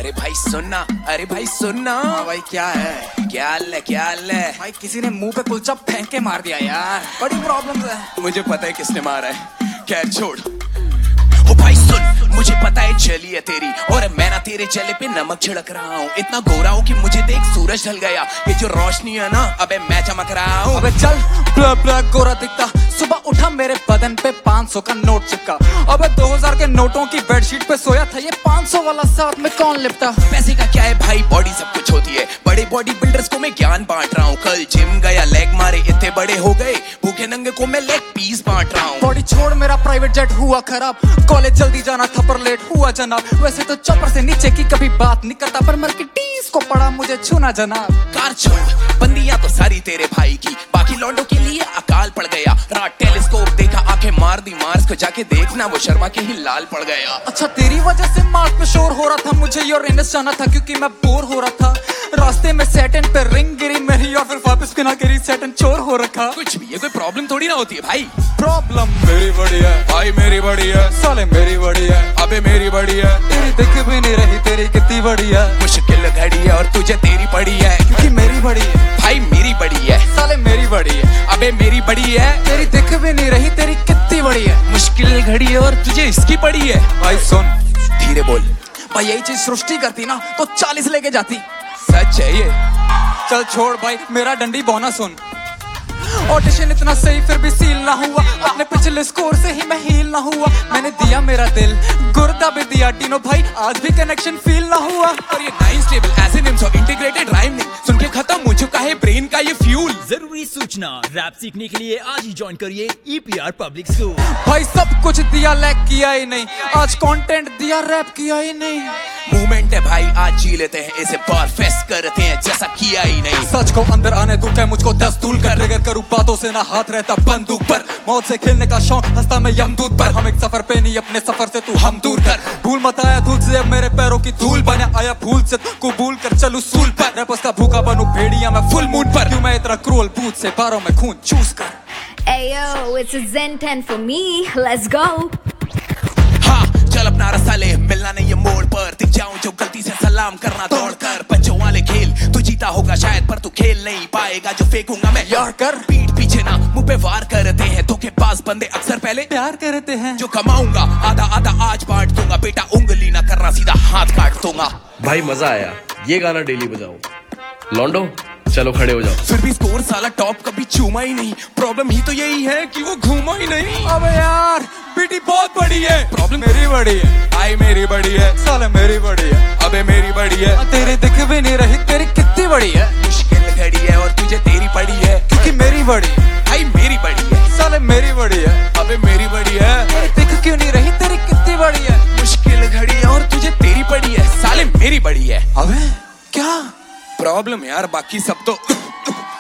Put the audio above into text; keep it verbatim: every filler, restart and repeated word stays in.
अरे भाई सुनना, अरे भाई सुनना। हाँ भाई क्या है? क्या हाल है, क्या हाल है? भाई किसी ने मुंह पे कुलचा फेंक के मार दिया यार, बड़ी प्रॉब्लम है। मुझे पता है किसने मारा है, खैर छोड़। ओ भाई सुन, मुझे पता है चली है तेरी, और मैं ना तेरे चले पे नमक छिड़क रहा हूँ। इतना गोरा हूँ कि मुझे देख सूरज ढल गया। ये जो रोशनी है ना, अबे मैं चमक रहा हूँ। अबे चल, ब्लैक ब्लैक गोरा दिखता, सुबह उठा मेरे बदन पे पाँच सौ का नोट चिपका। अबे दो हज़ार के नोटों की बेडशीट पे सोया था, ये पाँच सौ वाला साथ में कौन लिपटा? पैसे का क्या है भाई, बॉडी सब कुछ होती है। बड़े बॉडी बिल्डर्स को मैं ज्ञान बांट रहा हूँ। कल जिम गया, लेग मारे इतने बड़े हो गए। भूखे नंगे को मैं लेग पीस बांट रहा हूँ। बॉडी छोड़, मेरा प्राइवेट जेट हुआ खराब, कॉलेज जल्दी जाना था पर लेट हुआ जनाब। वैसे तो चौपर से नीचे की कभी बात नहीं करता, पर मर्सिडीज को पड़ा मुझे छूना जनाब। कार छोड़, बंदियां तो सारी तेरे भाई की, बाकी लौंडों के लिए अकाल पड़ गया। रात टेलीस्कोप देखा, आंखें मार दी मार्स को, जाके देखना वो शर्मा के ही लाल पड़ गया। अच्छा तेरी वजह से मार्स पे शोर हो रहा था, मुझे यूरेनस जाना था क्योंकि मैं बोर हो रहा था। रास्ते में सैटर्न पे रिंग गिरी मेरी, और फिर वापस बिना गिरी सैटर्न चोर हो रखा। कुछ भी, ये कोई प्रॉब्लम थोड़ी ना होती है भाई। प्रॉब्लम मेरी बड़ी है भाई, मेरी बड़ी है। साले मेरी बड़ी है, अबे मेरी बड़ी है। तेरी दिख भी नहीं रही, तेरी कितनी बड़ी है। मुश्किल घड़ी है और तुझे तेरी पड़ी है, क्योंकि मेरी बड़ी है। भाई मेरी बड़ी है। साले मेरी बड़ी है, अबे मेरी बड़ी है। तेरी दिख भी नहीं रही, तेरी कितनी बड़ी है। मुश्किल घड़ी है और तुझे इसकी पड़ी है। भाई सुन, धीरे बोल। भाई यही चीज सृष्टि करती ना तो चालीस लेके जाती। सच है ये। चल छोड़ भाई, मेरा डंडी बोना सुन। ऑडिशन इतना सही फिर भी सील ना हुआ, अपने पिछले स्कोर से ही मैं हील ना हुआ। मैंने दिया मेरा दिल, गुर्दा भी दिया टीनो भाई, आज भी कनेक्शन फील ना हुआ। और ये नाइन स्टेबल एसिनिम्स और इंटीग्रेटेड राइमिंग सुन के खत्म हो चुका है ब्रेन का ये फ्यूल। जरूरी सूचना, रैप सीखने के लिए आज ही ज्वाइन करिए ईपीआर पब्लिक स्कूल। भाई सब कुछ दिया, लैग किया ही नहीं, आज कंटेंट दिया, रैप किया ही नहीं। मूवमेंट है भाई, आज जी लेते हैं इसे, परफेक्ट करते हैं जैसा किया ही नहीं। सच को अंदर आने दूं क्या मुझको दस दूल कर, अगर करूं बातों से ना हाथ रहता बंदूक पर। मौत से खेलने का शौक हंसता मैं यमदूत पर, हम एक सफर पे नहीं अपने सफर से तू हम दूर कर। भूल मत आया धूल से, अब मेरे पैरों की धूल बना आया भूल से, कबूल कर चलूं सूल पर। रैपर्स का भूखा बनूं भेड़िया मैं फुल मून पर, क्यों मैं इतना क्रूअल बूथ से बारों में खून चूस कर। Ayo, it's a Zen ten for me, let's go. हाँ चल अपना रास्ता ले, मिलना नहीं ये मोड़ पर, दिख जाऊं जो गलती से सलाम करना दौड़ कर। बच्चों वाले खेल तू जीता होगा शायद, पर तू खेल नहीं पाएगा जो फेंकूंगा मैं यार कर। पीठ पीछे ना मुंह पे वार करते हैं, धोखेबाज बंदे अक्सर पहले प्यार करते हैं। जो कमाऊंगा आधा आधा आज बांट दूंगा, बेटा उंगली ना करना सीधा हाथ काट दूंगा। भाई मजा आया, ये गाना डेली बजाओ। लॉन्डो चलो खड़े हो जाओ। फिर भी स्कोर साला टॉप कभी चूमा ही नहीं, प्रॉब्लम ही तो यही है कि वो घूमा ही नहीं। अबे यार बीटी बहुत बड़ी है, प्रॉब्लम मेरी बड़ी है। आई मेरी बड़ी है। साले मेरी बड़ी है, अबे मेरी बड़ी है। तेरी दिख भी नहीं रही, तेरी कितनी बड़ी है। मुश्किल घड़ी है और तुझे तेरी पड़ी है, क्योंकि मेरी बड़ी है। आई मेरी बड़ी है। साले मेरी बड़ी है, अबे मेरी बड़ी है। दिख क्यों नहीं रही, तेरी कितनी बड़ी है। मुश्किल घड़ी है और तुझे तेरी पड़ी है, साले मेरी बड़ी है। अबे क्या प्रॉब्लम यार, बाकी सब तो